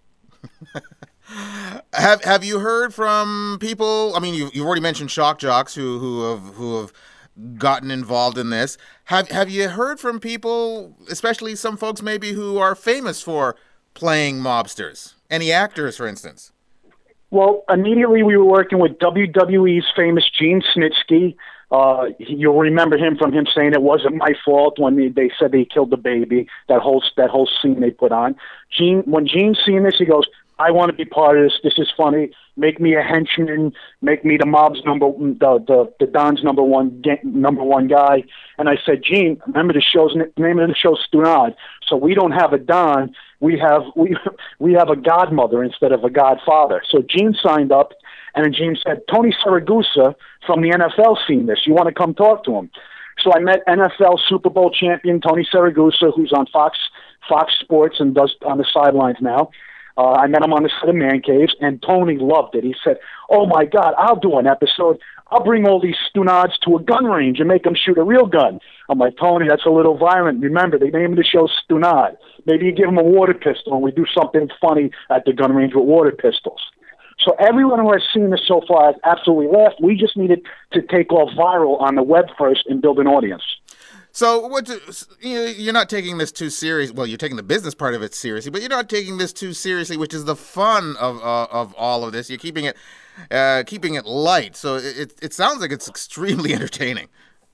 Have you heard from people? You've already mentioned shock jocks who have gotten involved in this. Have you heard from people, especially some folks maybe who are famous for playing mobsters? Any actors, for instance? Well, immediately we were working with WWE's famous Gene Snitsky. You'll remember him from him saying it wasn't my fault when they said they killed the baby. That whole scene they put on. When Gene's seen this, he goes, I want to be part of this. This is funny. Make me a henchman. Make me the mob's the Don's number one guy. And I said, Gene, remember the name of the show's Stunad. So we don't have a Don. We have a godmother instead of a godfather. So Gene signed up, and then Gene said, Tony Siragusa from the NFL seen this. You want to come talk to him? So I met NFL Super Bowl champion Tony Siragusa, who's on Fox Sports and does on the sidelines now. I met him on the set of Man Caves, and Tony loved it. He said, oh, my God, I'll do an episode. I'll bring all these Stunads to a gun range and make them shoot a real gun. I'm like, Tony, that's a little violent. Remember, the name of the show is Stunad. Maybe you give them a water pistol, and we do something funny at the gun range with water pistols. So everyone who has seen this so far has absolutely laughed. We just needed to take off viral on the web first and build an audience. So you're not taking this too serious. Well, you're taking the business part of it seriously, but you're not taking this too seriously, which is the fun of all of this. You're keeping it light. So it sounds like it's extremely entertaining.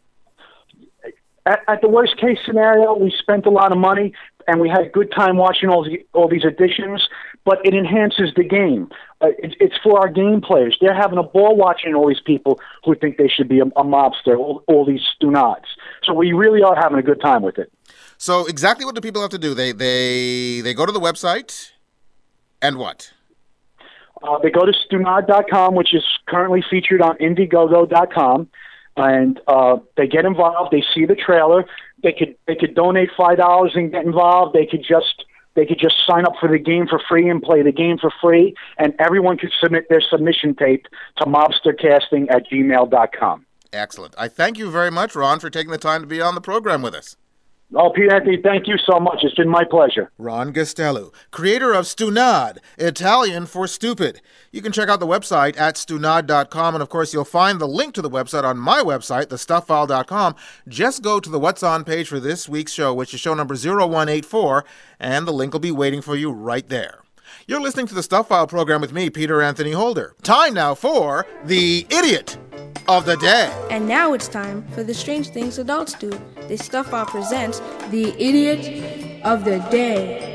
At the worst case scenario, we spent a lot of money and we had a good time watching all these editions, but it enhances the game. It's for our game players. They're having a ball watching all these people who think they should be a mobster, all these Stunads. So we really are having a good time with it. So exactly what do people have to do? They go to the website and what? They go to Stunad.com, which is currently featured on Indiegogo.com. And they get involved. They see the trailer. They could donate $5 and get involved. They could just sign up for the game for free and play the game for free. And everyone could submit their submission tape to mobstercasting@gmail.com. Excellent. I thank you very much, Ron, for taking the time to be on the program with us. Oh, Peter Anthony, thank you so much. It's been my pleasure. Ron Gustello, creator of Stunad, Italian for stupid. You can check out the website at stunad.com, and of course you'll find the link to the website on my website, thestufffile.com. Just go to the What's On page for this week's show, which is show number 0184, and the link will be waiting for you right there. You're listening to the Stuff File program with me, Peter Anthony Holder. Time now for the Idiot of the Day. And now it's time for the strange things adults do. This Stuff File presents the Idiot of the Day.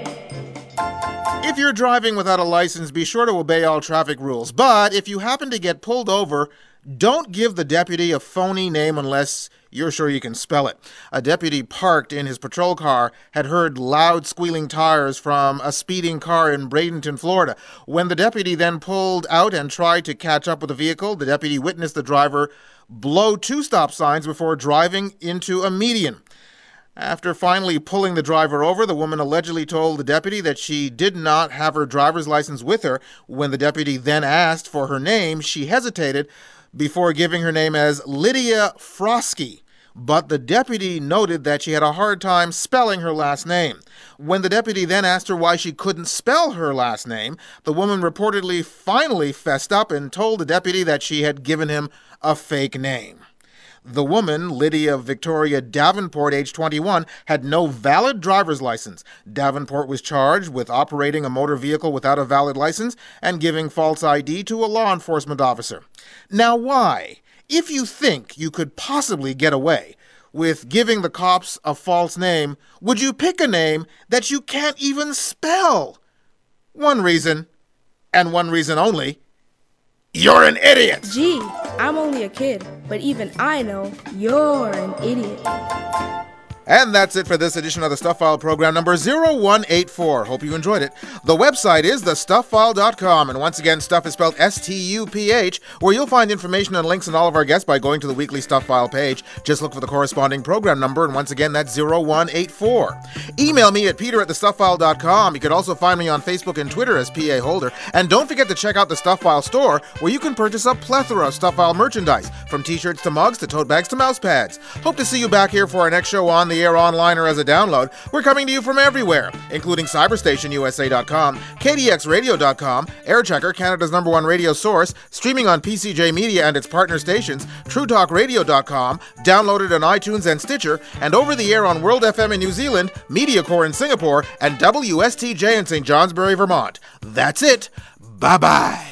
If you're driving without a license, be sure to obey all traffic rules. But if you happen to get pulled over, don't give the deputy a phony name unless you're sure you can spell it. A deputy parked in his patrol car had heard loud squealing tires from a speeding car in Bradenton, Florida. When the deputy then pulled out and tried to catch up with the vehicle, the deputy witnessed the driver blow 2 stop signs before driving into a median. After finally pulling the driver over, the woman allegedly told the deputy that she did not have her driver's license with her. When the deputy then asked for her name, she hesitated before giving her name as Lydia Frosky. But the deputy noted that she had a hard time spelling her last name. When the deputy then asked her why she couldn't spell her last name, the woman reportedly finally fessed up and told the deputy that she had given him a fake name. The woman, Lydia Victoria Davenport, age 21, had no valid driver's license. Davenport was charged with operating a motor vehicle without a valid license and giving false ID to a law enforcement officer. Now why, if you think you could possibly get away with giving the cops a false name, would you pick a name that you can't even spell? One reason, and one reason only: you're an idiot! Gee, I'm only a kid, but even I know you're an idiot. And that's it for this edition of the Stuff File program number 0184. Hope you enjoyed it. The website is thestufffile.com, and once again, stuff is spelled S-T-U-P-H, where you'll find information and links on all of our guests by going to the weekly Stuff File page. Just look for the corresponding program number, and once again, that's 0184. Email me at peter@thestufffile.com. You can also find me on Facebook and Twitter as P.A. Holder. And don't forget to check out the Stuff File store, where you can purchase a plethora of Stuff File merchandise, from t-shirts to mugs to tote bags to mouse pads. Hope to see you back here for our next show on the air, online, or as a download. We're coming to you from everywhere, including CyberstationUSA.com, KDXRadio.com, Airchecker, Canada's #1 radio source, streaming on PCJ Media and its partner stations, TrueTalkRadio.com, downloaded on iTunes and Stitcher, and over the air on World FM in New Zealand, MediaCore in Singapore, and WSTJ in St. Johnsbury, Vermont. That's it. Bye-bye.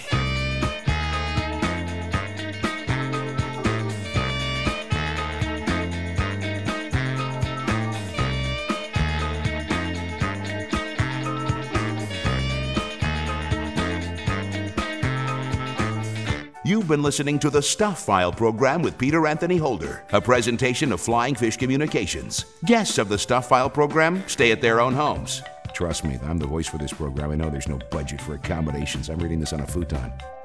You've been listening to the Stuff File program with Peter Anthony Holder, a presentation of Flying Fish Communications. Guests of the Stuff File program stay at their own homes. Trust me, I'm the voice for this program. I know there's no budget for accommodations. I'm reading this on a futon.